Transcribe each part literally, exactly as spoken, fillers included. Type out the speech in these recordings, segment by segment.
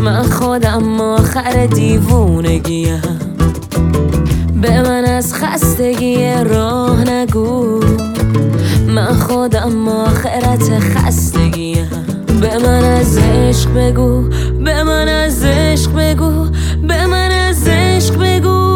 من خودم آخر دیوونگیم، به من از خستگی راه نگو. من خودم آخرت خستگیم، به من از عشق بگو، به من از عشق بگو، به من از عشق بگو.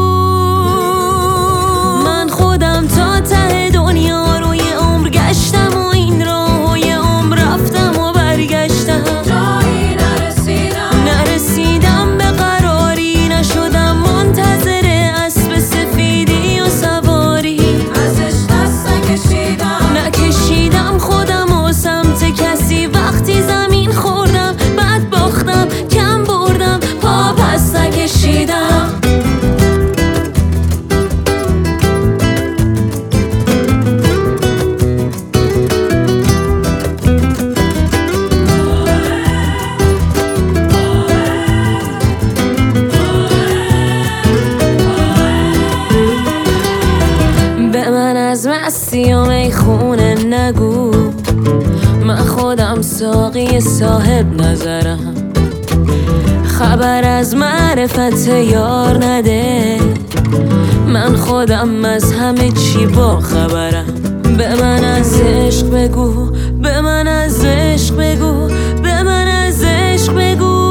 من خودم تا ته دنیا رو یه عمر گشتم و این راه و یه عمر رفتم و برگشتم، جایی نرسیدم نرسیدم به قراری، نشدم منتظر اسب سفیدی و سواری. ازش دست نکشیدم نکشیدم خودم و سمت کسی، وقتی زمین خوردم بعد باختم، کم بردم پا پس نکشیدم. به من از مستی و میخونه نگو، من خودم ساقی صاحب نظرم. خبر از معرفت یار نده، من خودم از همه چی با خبرم. به من از عشق بگو، به من از عشق بگو، به من از عشق بگو.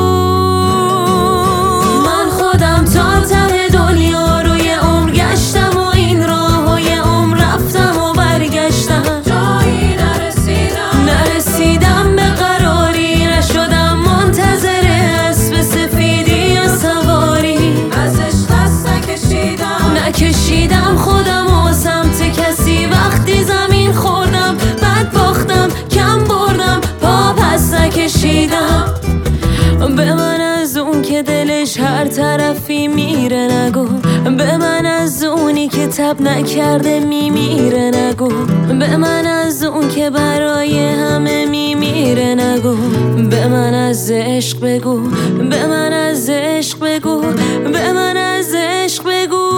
من خودم تا ته دنیا رو یه عمر گشتم و این راه و یه عمر رفتم و برگشتم، جایی نرسیدم نرسیدم به قراری، نشدم منتظر اسب سفیدی و سواری. ازش دست نکشیدم نکشیدم خودم و سمت کسی، وقتی زمین خوردم بعد باختم، کم بردم پا پس نکشیدم. به من از اون که دلش هر طرفی میره نگو، به من از اونی که تب نکرده میمیره نگو، به من از اون که برای همه میمیره نگو. به من از عشق بگو، به من از عشق بگو، به من از عشق بگو.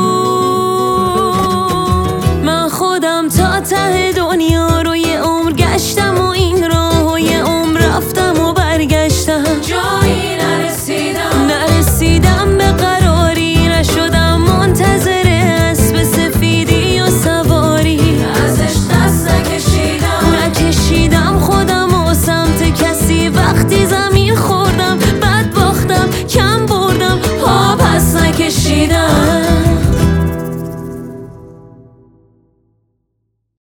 من خودم تا ته دنیا رو یه عمر گشتم و این راه و یه عمر رفتم و برگشتم، جایی نرسیدم نرسیدم به قراری، نشدم منتظر اسب سفیدی و سواری. ازش دست نکشیدم نکشیدم خودم و سمت کسی، وقتی زمین خوردم بعد باختم، کم بردم پا پس نکشیدم.